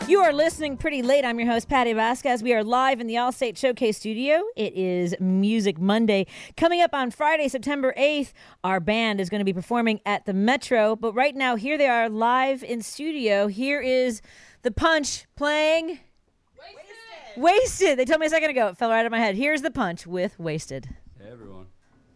You are listening Pretty Late. I'm your host, Patty Vasquez. We are live in the Allstate Showcase studio. It is Music Monday. Coming up on Friday, September 8th, our band is going to be performing at the Metro. But right now, here they are live in studio. Here is The Punch playing Wasted. They told me a second ago. It fell right out of my head. Here's The Punch with Wasted. Hey, everyone.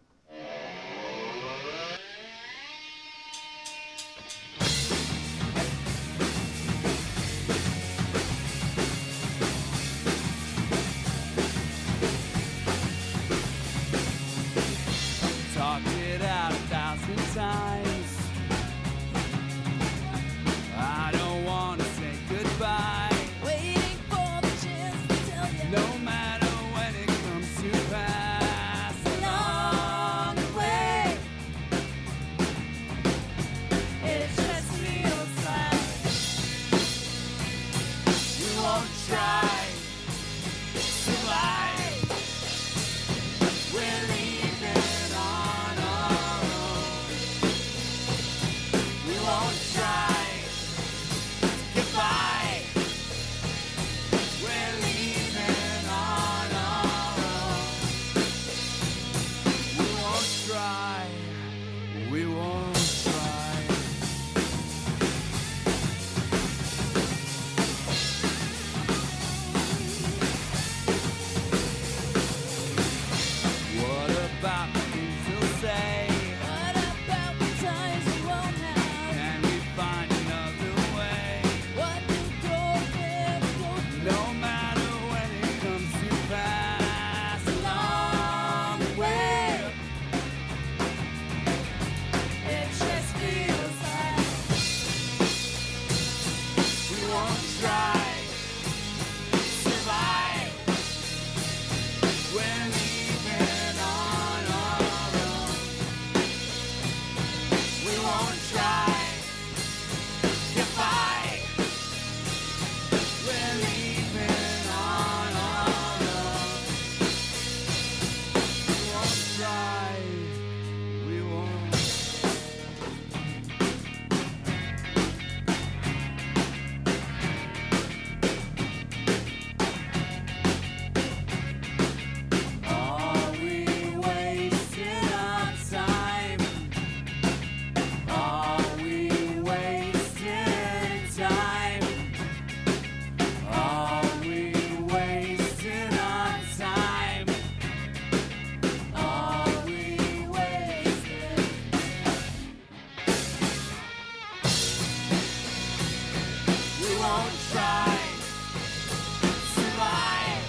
Talked it out 1,000 times. I don't want to say goodbye. Waiting for the chance to tell you. No matter when it comes to pass Along the way, it just feels like we won't try to survive. We're leaving on our own. We won't try to get by. We're leaving on our own. We won't try. We won't try. What about the things he'll say? what about the times we won't have? Can we find another way? What do go No matter when it comes to pass along the way? It just feels like we won't try to survive. We're leaving on our own. We won't try to get by. We're leaving on our own. We won't try. We won't. Are we wasting our time? Are we wasting time? Are we wasting our time? Are we wasting? We won't try to survive.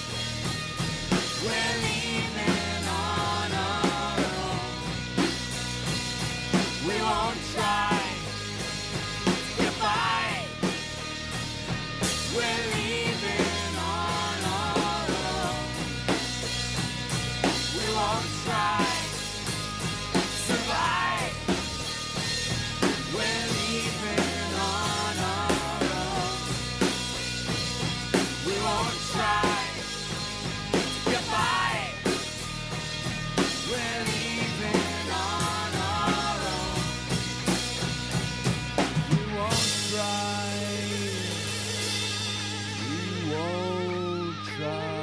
We're leaving on our own. We won't try to get by. We're leaving on our own. We won't try to survive. We're leaving on our own. We won't try to get by. We're leaving on our own. We won't try. We won't try.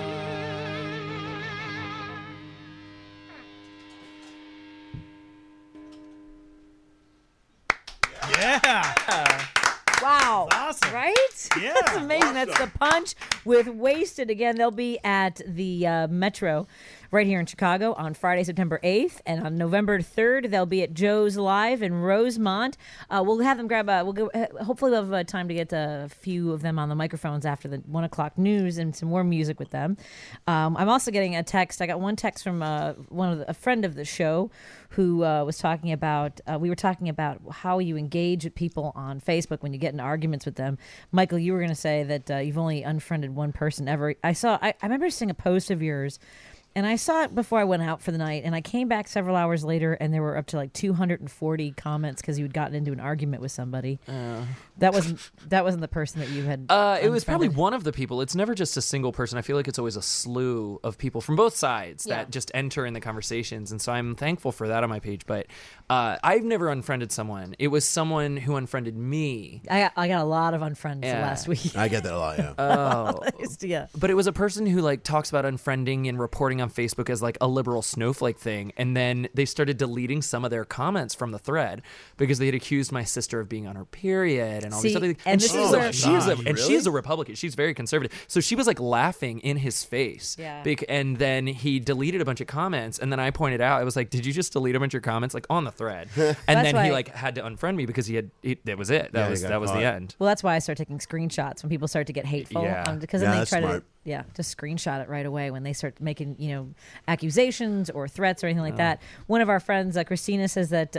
Yeah. Wow. Awesome. Right? Yeah. That's amazing. That's The Punch with Wasted. Again, they'll be at the Metro right here in Chicago on Friday, September 8th. And on November 3rd, they'll be at Joe's Live in Rosemont. We'll have them grab hopefully we'll have time to get a few of them on the microphones after the 1 o'clock news and some more music with them. I'm also getting a text. I got one text from a friend of the show who was talking about, we were talking about how you engage with people on Facebook when you get in arguments with them. Michael, you were going to say that you've only unfriended one person ever. I remember seeing a post of yours And I saw it before I went out for the night, and I came back several hours later, and there were up to like 240 comments because you had gotten into an argument with somebody. That wasn't the person that you had. It was probably unfriended? one of the people. It's never just a single person. I feel like it's always a slew of people from both sides Yeah. that just enter in the conversations, and so I'm thankful for that on my page. But I've never unfriended someone. It was someone who unfriended me. I got a lot of unfriends Yeah. last week. I get that a lot, yeah. Oh. Yeah. But it was a person who like talks about unfriending and reporting on Facebook as like a liberal snowflake thing, and then they started deleting some of their comments from the thread because they had accused my sister of being on her period and all these See, other things. and this is where- She is a Republican. She's very conservative, so she was like laughing in his face. Yeah. And then he deleted a bunch of comments, and then I pointed out, I was like, "Did you just delete a bunch of comments like on the thread?" And That's then why- he like had to unfriend me because that was it. Yeah, That he was got the caught. end. Well, that's why I start taking screenshots when people start to get hateful. Yeah. Because Yeah, then they that's try smart. to just screenshot it right away when they start making accusations or threats or anything like that. One of our friends, Christina, says that.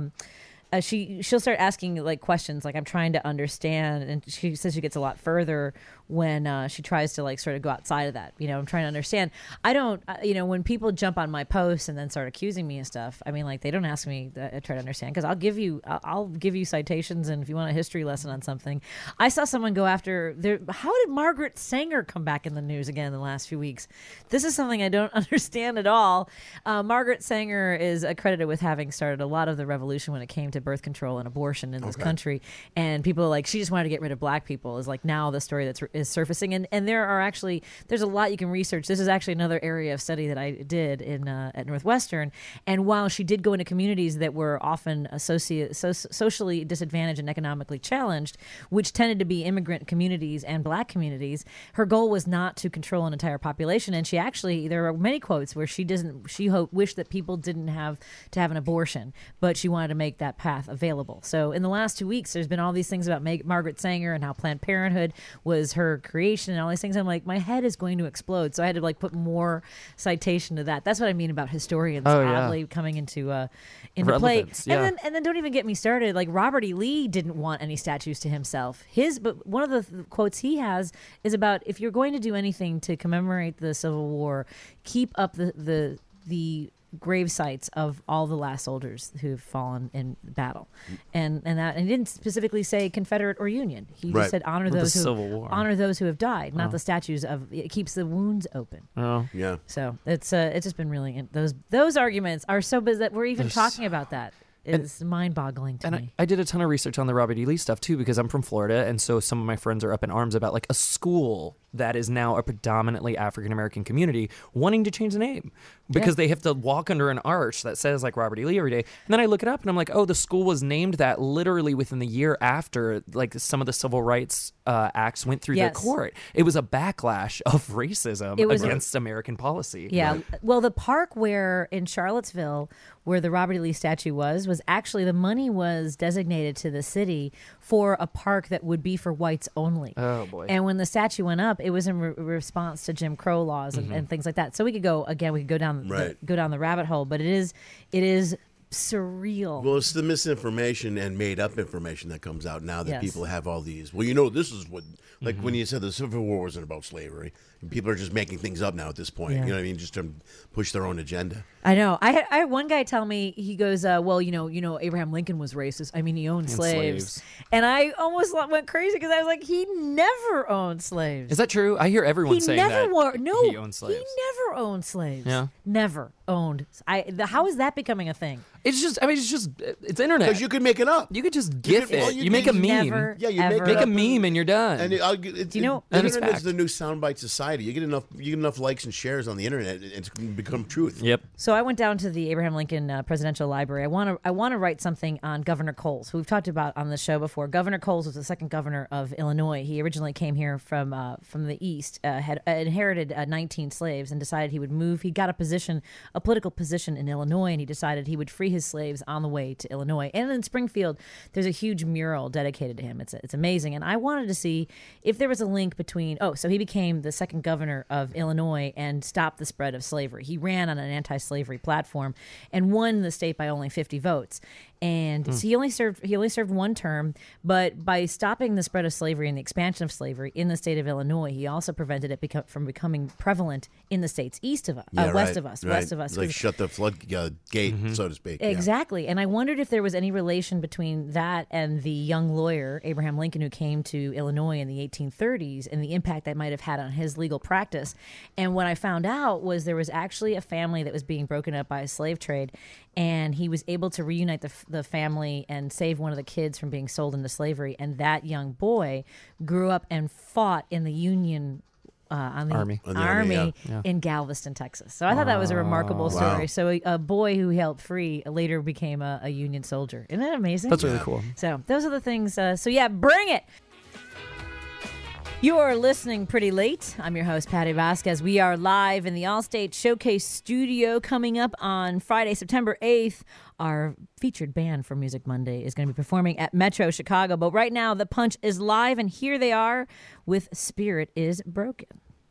She'll start asking like questions like I'm trying to understand, and she says she gets a lot further when she tries to like sort of go outside of that. I'm trying to understand. I don't when people jump on my posts and then start accusing me and stuff, I mean, like, they don't ask me to try to understand, because I'll give you citations, and if you want a history lesson on something. I saw someone go after how did Margaret Sanger come back in the news again in the last few weeks? This is something I don't understand at all. Margaret Sanger is accredited with having started a lot of the revolution when it came to birth control and abortion in this country, and people are like, she just wanted to get rid of black people is like now the story is surfacing, and there's a lot you can research. This is actually another area of study that I did at Northwestern, and while she did go into communities that were often socially disadvantaged and economically challenged, which tended to be immigrant communities and black communities, her goal was not to control an entire population, and there are many quotes where she wished that people didn't have to have an abortion, but she wanted to make that path available. So in the last 2 weeks, there's been all these things about Margaret Sanger and how Planned Parenthood was her creation and all these things. I'm like, my head is going to explode. So I had to like put more citation to that. That's what I mean about historians oddly coming into play. Relevance, yeah. And then don't even get me started. Like, Robert E. Lee didn't want any statues to himself. But one of the quotes he has is about, if you're going to do anything to commemorate the Civil War, keep up the grave sites of all the last soldiers who've fallen in battle, and he didn't specifically say Confederate or Union. He Right. just said honor With the those Civil War. who have died, not the statues of. It keeps the wounds open. Oh. Yeah. So it's just been really those arguments are so bizarre that we're even talking about that. It's mind-boggling to And me. I did a ton of research on the Robert E. Lee stuff too, because I'm from Florida, and so some of my friends are up in arms about like a school that is now a predominantly African American community wanting to change the name because they have to walk under an arch that says like Robert E. Lee every day. And then I look it up and I'm like, oh, the school was named that literally within the year after like some of the civil rights acts went through the Yes. court. It was a backlash of racism It was against American policy. Yeah. Well, the park in Charlottesville, where the Robert E. Lee statue was actually, the money was designated to the city for a park that would be for whites only. Oh, boy. And when the statue went up, it was in response to Jim Crow laws and things like that. So we could go down the rabbit hole, but it is surreal. Well, it's the misinformation and made up information that comes out now that Yes. people have all these. Well, this is what, like when you said the Civil War wasn't about slavery, and people are just making things up now at this point. Yeah. You know what I mean? Just to push their own agenda. I know. I had one guy tell me, he goes, well, Abraham Lincoln was racist. I mean, he owned slaves. And I almost went crazy because I was like, he never owned slaves. Is that true? I hear everyone He saying never that no, he owned slaves. He never owned slaves. Yeah. Never owned. How is that becoming a thing? It's internet. Because you could make it up. You could just GIF all it. you You make can a do- meme. Never, Yeah, you ever. Make a up meme and you're done. And Do you know? the And it's internet is fact. the new soundbite society. You get enough likes and shares on the internet, it's going to become truth. Yep. So I went down to the Abraham Lincoln Presidential Library. I want to write something on Governor Coles, who we've talked about on the show before. Governor Coles was the second governor of Illinois. He originally came here from the East, had inherited 19 slaves, and decided he would move. He got a a political position in Illinois, and he decided he would free his slaves on the way to Illinois. And in Springfield, there's a huge mural dedicated to him. It's amazing. And I wanted to see if there was a link between, so he became the second governor of Illinois and stopped the spread of slavery. He ran on an anti-slavery platform and won the state by only 50 votes. And so he only served one term, but by stopping the spread of slavery and the expansion of slavery in the state of Illinois, he also prevented it from becoming prevalent in the states west of us. Like shut the floodgate, so to speak. Exactly. And I wondered if there was any relation between that and the young lawyer, Abraham Lincoln, who came to Illinois in the 1830s and the impact that might have had on his legal practice. And what I found out was there was actually a family that was being broken up by a slave trade, and he was able to reunite the family and save one of the kids from being sold into slavery. And that young boy grew up and fought in the Union Army in Galveston, Texas. So I thought that was a remarkable story. So a boy who he helped free later became a Union soldier. Isn't that amazing? That's really cool. So those are the things. Bring it. You are listening Pretty Late. I'm your host, Patty Vasquez. We are live in the Allstate Showcase studio. Coming up on Friday, September 8th, our featured band for Music Monday is going to be performing at Metro Chicago. But right now, The Punch is live, and here they are with Spirit is Broken.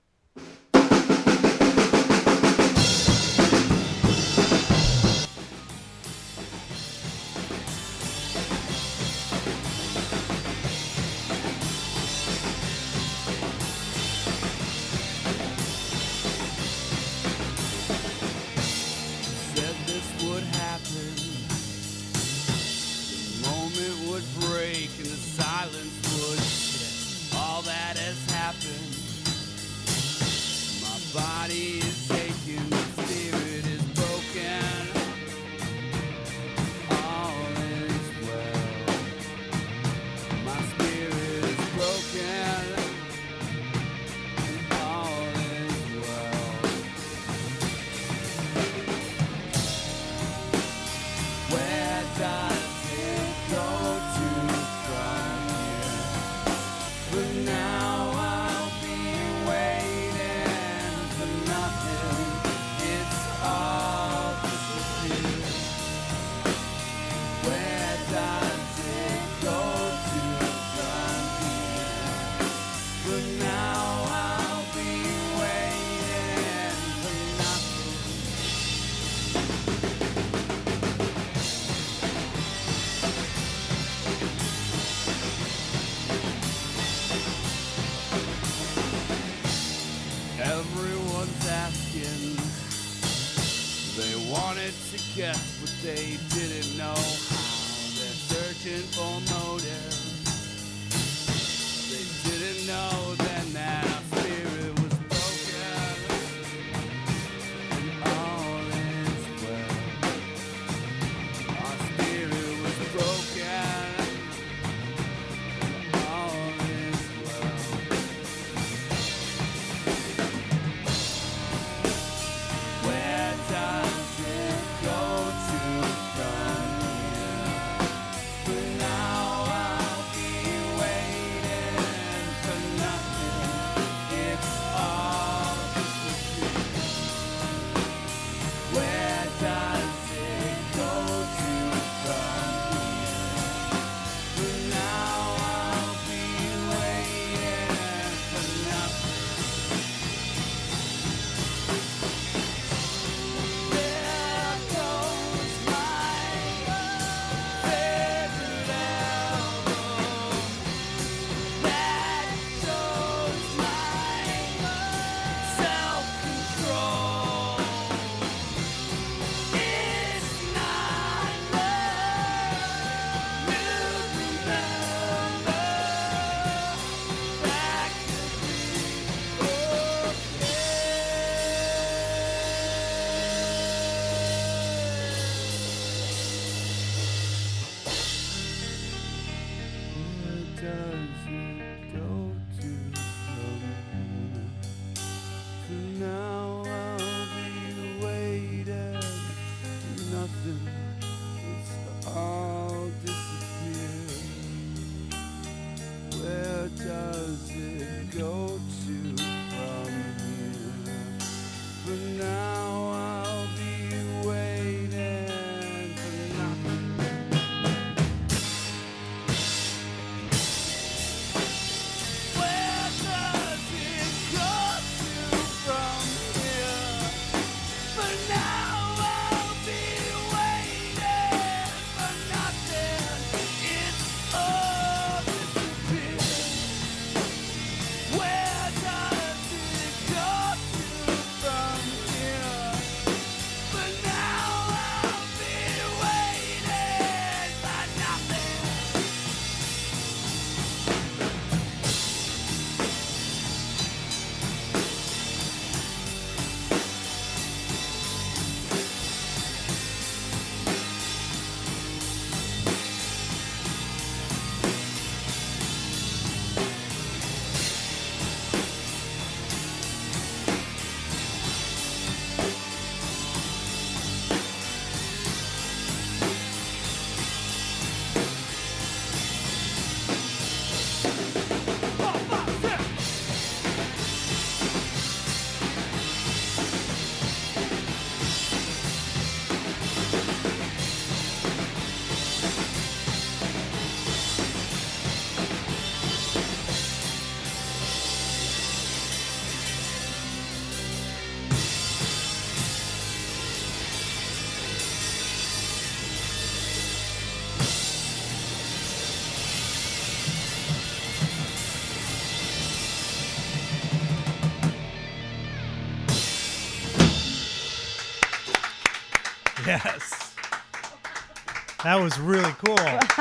Body is aching, spirit is broken. All is well. My spirit is broken. All is well. Where does it go to from here? But now I'll be waiting. Nothing, it's all disappeared. Where does it go to from here? But now I'll be waiting for nothing. Everyone's asking. They wanted to guess, but they didn't know how. They're searching for motive. They didn't know then that our spirit was broken. And all is well. Our spirit was broken. And all is well. Where does it go to from here? But now I'll Yes. That was really cool.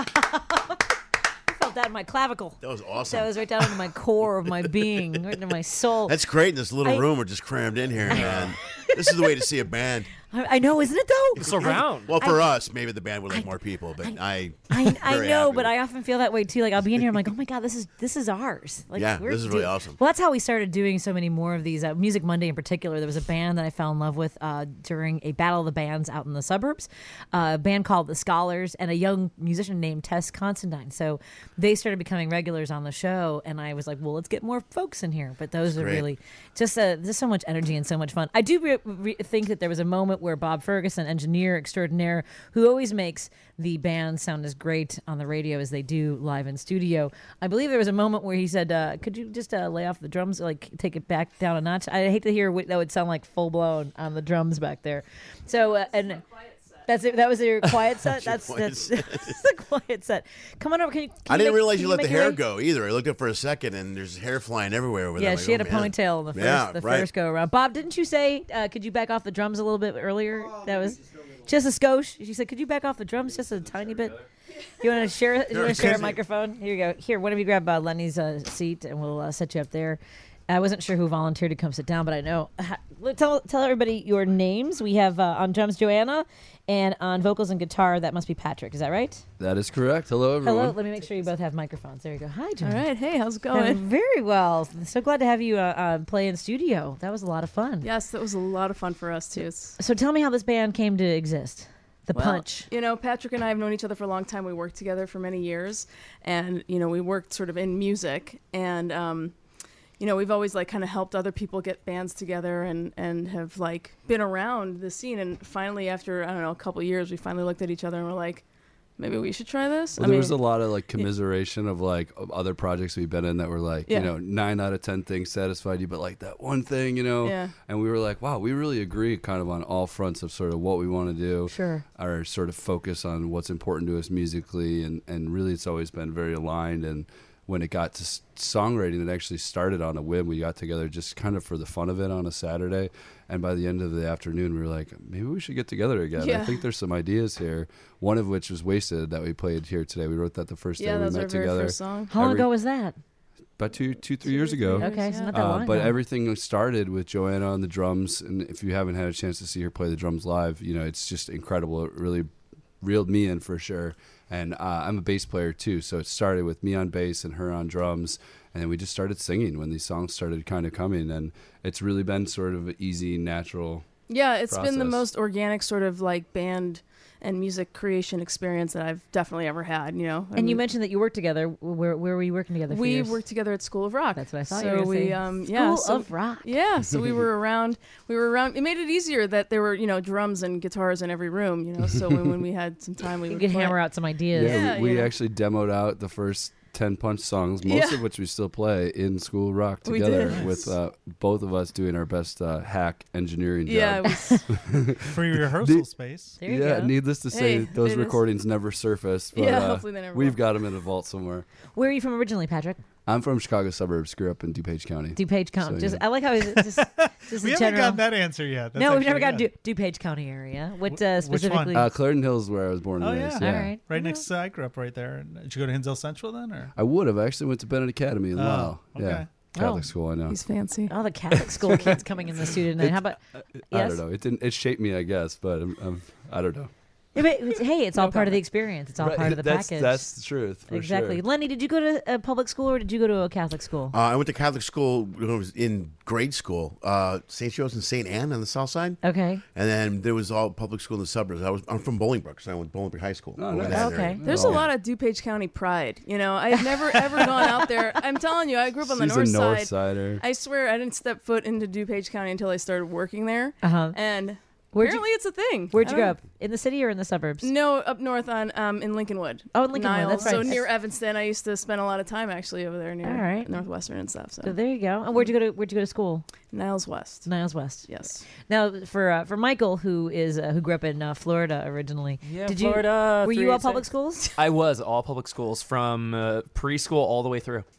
I felt that in my clavicle. That was awesome. That was right down into my core of my being, right into my soul. That's great in this little room we're just crammed in here, man. This is the way to see a band. I know, isn't it though? Surround. Well, for us, maybe the band would like more people, but I very know, happy. but I often feel that way too. Like I'll be in here, I'm like, oh my god, this is ours. Like, Yeah, we're this is really awesome. Well, that's how we started doing so many more of these. Music Monday in particular, there was a band that I fell in love with during a battle of the bands out in the suburbs. A band called the Scholars and a young musician named Tess Constantine. So they started becoming regulars on the show, and I was like, well, let's get more folks in here. But those are great. really just there's so much energy and so much fun. I do think that there was a moment where Bob Ferguson, engineer extraordinaire, who always makes the band sound as great on the radio as they do live in studio. I believe there was a moment where he said, could you just lay off the drums, like take it back down a notch? I hate to hear what that would sound like full blown on the drums back there. So, and that's it. That was your quiet set? That's the quiet set. Come on over. Can I didn't realize you let the make your hair way? go either. I looked up for a second, and there's hair flying everywhere. With Yeah, it. she had a man. ponytail in the first go around. Bob, didn't you say could you back off the drums a little bit earlier? That was just a skosh. She said, could you back off the drums just a tiny bit? You want to share? You want to share a microphone? Here you go. Here, one of you grab Lenny's seat, and we'll set you up there. I wasn't sure who volunteered to come sit down, but I know. Tell everybody your names. We have on drums Joanna, and on vocals and guitar that must be Patrick. Is that right? That is correct. Hello, everyone. Hello. Let me make sure you both have microphones. There you go. Hi, All Joanna. right. Hey, how's it Yeah, going? very well. So glad to have you play in studio. That was a lot of fun. Yes, that was a lot of fun for us too. So tell me how this band came to exist. The Well, Punch. You know, Patrick and I have known each other for a long time. We worked together for many years, and you know, we worked sort of in music, and you know, we've always like kind of helped other people get bands together, and have like been around the scene. And finally, after I don't know a couple of years, we finally looked at each other and we're like, maybe we should try this. Well, there was a lot of like commiseration of like other projects we've been in that were like, Yeah. you know, 9 out of 10 things satisfied you, but like that one thing, you know, Yeah. and we were like, wow, we really agree kind of on all fronts of sort of what we want to do. Sure. Our sort of focus on what's important to us musically. And really it's always been very aligned. And when it got to songwriting, it actually started on a whim. We got together just kind of for the fun of it on a Saturday. And by the end of the afternoon, we were like, maybe we should get together again. Yeah. I think there's some ideas here. One of which was Wasted that we played here today. We wrote that the first day Yeah, we that was our met very together. first song. How long every- ago was that? About 3 years ago. Okay, so Yeah. not that long But ago. everything started with Joanna on the drums. And if you haven't had a chance to see her play the drums live, you know, it's just incredible. It really reeled me in for sure. And I'm a bass player too, so it started with me on bass and her on drums, and then we just started singing when these songs started kind of coming, and it's really been sort of an easy, natural. Yeah, it's been the process. most organic sort of like band and music creation experience that I've definitely ever had. You know, And you mentioned that you worked together. Where were you working together? For we years? worked together at School of Rock. That's what I thought so you were we, saying. yeah, School so- of Rock. Yeah, so we were around. It made it easier that there were, you know, drums and guitars in every room. You know, so when we had some time, we You would could play. hammer out some ideas. Yeah, we you know. actually demoed out the first 10 Punch songs, most Yeah. of which we still play in School of Rock We together did. with both of us doing our best hack engineering job. Yeah, it was. Free rehearsal space. There you Yeah, go. needless to say, Hey, those it is. recordings never surfaced, but Yeah, hopefully they never we've will. got them in a vault somewhere. Where are you from originally, Patrick? I'm from Chicago suburbs, grew up in DuPage County. DuPage County. So, Just yeah. I like how it's just We a haven't general. gotten that answer yet. That's No, we've never actually got good. DuPage County area. What Which one? specifically? Clarendon Hills is where I was born and Oh, raised. yeah. All right. Right next to, I grew up right there. Did you go to Hinsdale Central then? Or? I would have. I actually went to Bennett Academy in Oh, Lyle. okay. Yeah. Catholic Oh. school, I know. He's fancy. All the Catholic school kids coming in the studio tonight. How about? I Yes? don't know. It shaped me, I guess, but I don't know. Yeah, but hey, it's all No part of the comment. experience. It's all Right, part of the that's, package. That's the truth. For exactly. Sure. Lenny, did you go to a public school or did you go to a Catholic school? I went to Catholic school when I was in grade school, St. Joe's and St. Anne on the south side. Okay. And then there was all public school in the suburbs. I'm from Bolingbrook, so I went to Bolingbrook High School. Oh, over nice. that Okay. area. There's Oh. a lot of DuPage County pride. You know, I've never ever gone out there. I'm telling you, I grew up on the She's north a North side. Sider. I swear I didn't step foot into DuPage County until I started working there. Uh-huh. And Where'd you- apparently it's a thing. Where'd I you don't grow know. up? In the city or in the suburbs? No, up north on in Lincolnwood. Oh, in Lincolnwood, Niles. that's right. So near Evanston, I used to spend a lot of time actually over there near All right. Northwestern and stuff. So So there you go. And where'd you go to school? Niles West. Niles West. Yes. Now for Michael, who grew up in Florida originally. Yeah, did Florida, you? Were you all 386. public schools? I was all public schools from preschool all the way through.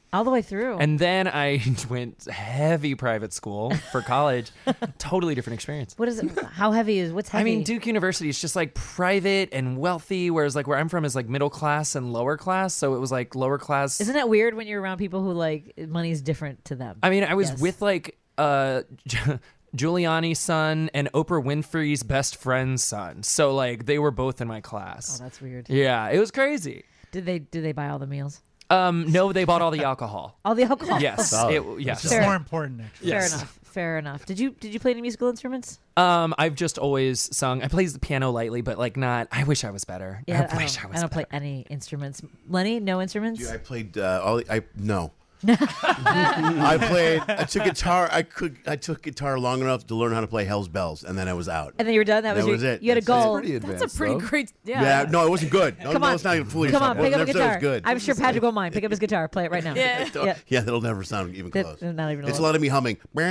All the way through. And then I went heavy private school for college. Totally different experience. what is it? How heavy is what's heavy? I mean, Duke University is just like private and wealthy, whereas like where I'm from is like middle class and lower class. So it was like lower class. Isn't that weird when you're around people who like money's different to them? I mean, I was Yes. with like Giuliani's son and Oprah Winfrey's best friend's son. So like they were both in my class. Oh, that's weird. Yeah, it was crazy. Did they buy all the meals? No, they bought all the alcohol. All the alcohol? Yes. Yes. It's more important, actually. Fair Yes. enough. Fair enough. Did you play any musical instruments? I've just always sung. I play the piano lightly, but like not. I wish I was better. Yeah, I wish I was I don't better. play any instruments. Lenny, no instruments? I played no. I took guitar. I took guitar long enough to learn how to play Hell's Bells, and then I was out. And then you were done? That was it. You had a That's goal. Pretty advanced, That's a pretty though. great. Yeah, no, it wasn't good. No, Come no, on. it's not even fully. Come on, pick up a Never said it guitar. was good. I'm sure Patrick won't mind. Pick up his guitar. Play it right now. Yeah. Yeah. Yeah, that'll never sound even That- close. not even a It's a little. lot of me humming. You're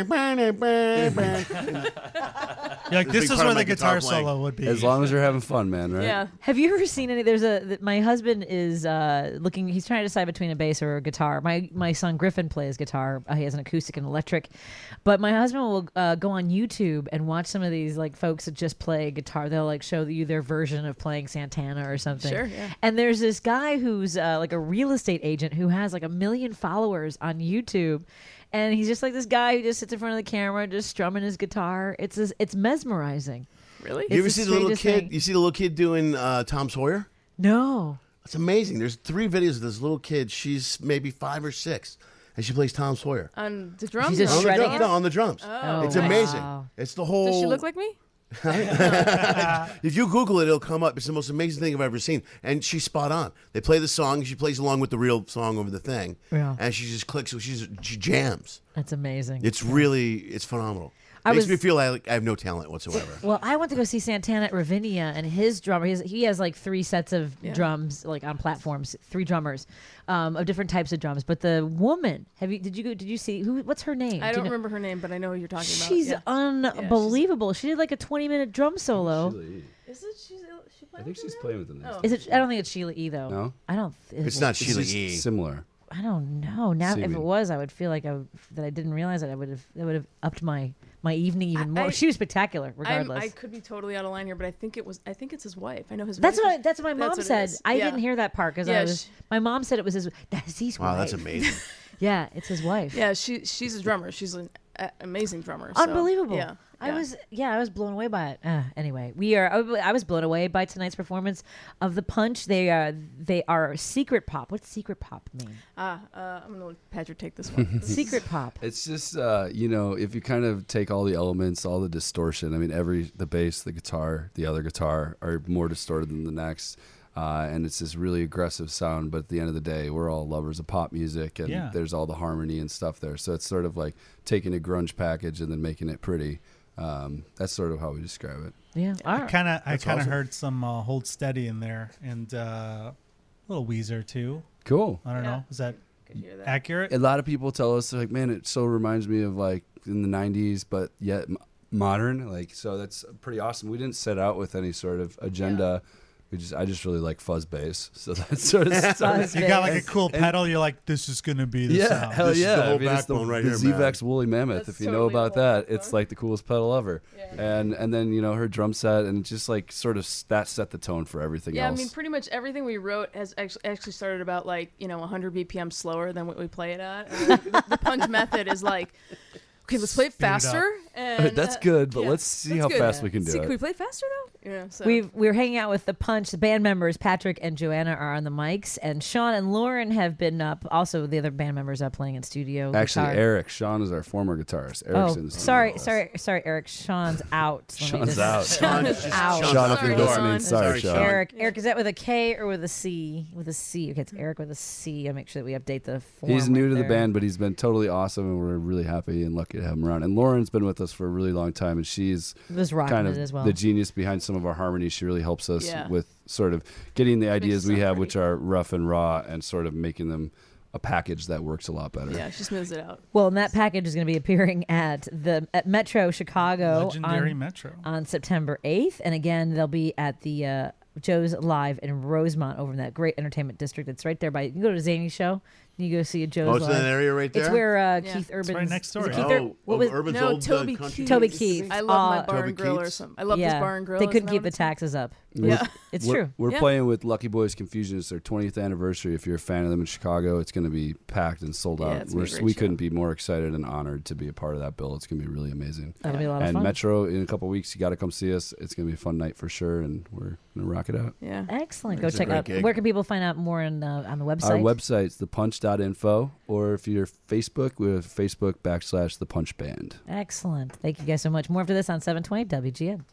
like, this big is part where of my the guitar guitar playing. solo would be. As long as you're having fun, man, right? Yeah. Have you ever seen any? My husband is looking. He's trying to decide between a bass or a guitar. My son Griffin plays guitar. He has an acoustic and electric, but my husband will go on YouTube and watch some of these like folks that just play guitar. They'll like show you their version of playing Santana or something. Sure, yeah. And there's this guy who's like a real estate agent who has like 1 million followers on YouTube. And he's just like this guy who just sits in front of the camera, just strumming his guitar. It's mesmerizing. Really? It's You ever the see the little strangest kid? thing. You see the little kid doing Tom Sawyer? No. It's amazing. There's 3 videos of this little kid. She's maybe 5 or 6, and she plays Tom Sawyer. On the drums? She's just or on the shredding guitar? it? No, on the drums. Oh, It's nice. amazing. Wow. It's the whole. Does she look like me? If you Google it, it'll come up. It's the most amazing thing I've ever seen. And she's spot on. They play the song. She plays along with the real song over the thing. Yeah. And she just clicks. So she jams. That's amazing. It's phenomenal. I Makes was- me feel like I have no talent whatsoever. Well, I went to go see Santana at Ravinia, and his drummer, he has like 3 sets of drums, like on platforms, 3 drummers, of different types of drums. But the woman, did you see what's her name? I Do you don't know? remember her name, but I know who you're talking about. She's Yeah. unbelievable. She did like a 20-minute drum solo. Is it? She I think she's playing with them. Oh. Is it? I don't think it's Sheila E. though. No? I don't. It's not It's Sheila just E. similar. I don't know. Now, if it Seeming. was, I would feel like that I didn't realize that I would have upped my evening even more. I- She was spectacular, regardless. I could be totally out of line here, but I think it's his wife. I know his That's wife. what my mom what it said. is. I Yeah. didn't hear that part because Yeah, my mom said it was his. That's his Wow, wife. that's amazing. Yeah, it's his wife. Yeah, she's a drummer. She's an amazing drummer. So, Unbelievable. Yeah. I was blown away by it. Anyway, I was blown away by tonight's performance of The Punch. They are secret pop. What's secret pop mean? I'm gonna let Patrick take this one. Secret pop. It's just if you kind of take all the elements, all the distortion. I mean, the bass, the guitar, the other guitar are more distorted than the next. And it's this really aggressive sound, but at the end of the day, we're all lovers of pop music, and Yeah. there's all the harmony and stuff there. So it's sort of like taking a grunge package and then making it pretty. That's sort of how we describe it. Yeah. All I right. kind of awesome. heard some Hold Steady in there, and a little Weezer too. Cool. I don't Yeah. know. Is that Could hear that. accurate? A lot of people tell us, like, man, it so reminds me of like in the 90s, but yet modern. Like, so that's pretty awesome. We didn't set out with any sort of agenda. I just really like fuzz bass. So that's sort of Fuzz You got like a bass. cool pedal. You're like, this is gonna be the yeah, sound. hell This is yeah. the whole I mean, it's backbone right the here, man. ZVEX Woolly Mammoth. That's If you know totally about the whole that, backbone. it's like the coolest pedal ever. Yeah. And then her drum set and just like sort of that set the tone for everything Yeah, else. I mean, pretty much everything we wrote has actually started about 100 BPM slower than what we play it at. And the punch method is like, okay, let's play it Speed it up. faster. And, That's good, but yeah, let's see that's how good. fast we can do See, it. Can we play it faster though? Yeah. So We're hanging out with the Punch. The band members Patrick and Joanna are on the mics, and Sean and Lauren have been up. Also, the other band members are playing in studio. Actually, guitar. Eric, Sean is our former guitarist. Eric's in the studio with us. sorry, Eric. Sean's out. Let me Sean's just- out. Sean's out. Sean, if Sorry, you're listening, Sean. sorry, Sean. Eric, is that with a K or with a C? With a C. Okay, it's Eric with a C. I make sure that we update the form. He's new right to the there. band, but he's been totally awesome, and we're really happy and lucky to have him around. And Lauren's been with us for a really long time, and she's Was rocking kind it of as well. the genius behind some of our harmonies. She really helps us Yeah. with sort of getting the ideas it we sound have, pretty. which are rough and raw, and sort of making them a package that works a lot better. yeah, she smooths it out. Well, and that package is going to be appearing at Metro Chicago Legendary on, Metro. on September 8th, and again they'll be at the Joe's Live in Rosemont over in that great entertainment district. It's right there by. You can go to Zany's show. You go see a Joe's Oh, it's in Live. that area right there? It's where Yeah. Keith Urban's. right next door. is it Keith Oh, what was Urban's No, old Toby country. Keith. Toby Keith. I love my bar Toby and grill or Keith's. something. I love this bar and grill. They Isn't couldn't that keep what the it's called? taxes up. Yeah. It's we're, true. We're Yeah. playing with Lucky Boys Confusion. It's their 20th anniversary. If you're a fan of them in Chicago, it's going to be packed and sold Yeah, out. it's gonna be a great We show. couldn't be more excited and honored to be a part of that bill. It's going to be really amazing. That'll be a lot of And fun. Metro, in a couple weeks, you got to come see us. It's going to be a fun night for sure, and we're going to rock it out. Yeah. Excellent. Go It's a check great out. gig. Where can people find out more on the website? Our website's thepunch.info, or if you're Facebook, we're Facebook /The Punch Band. Excellent. Thank you guys so much. More after this on 720 WGN.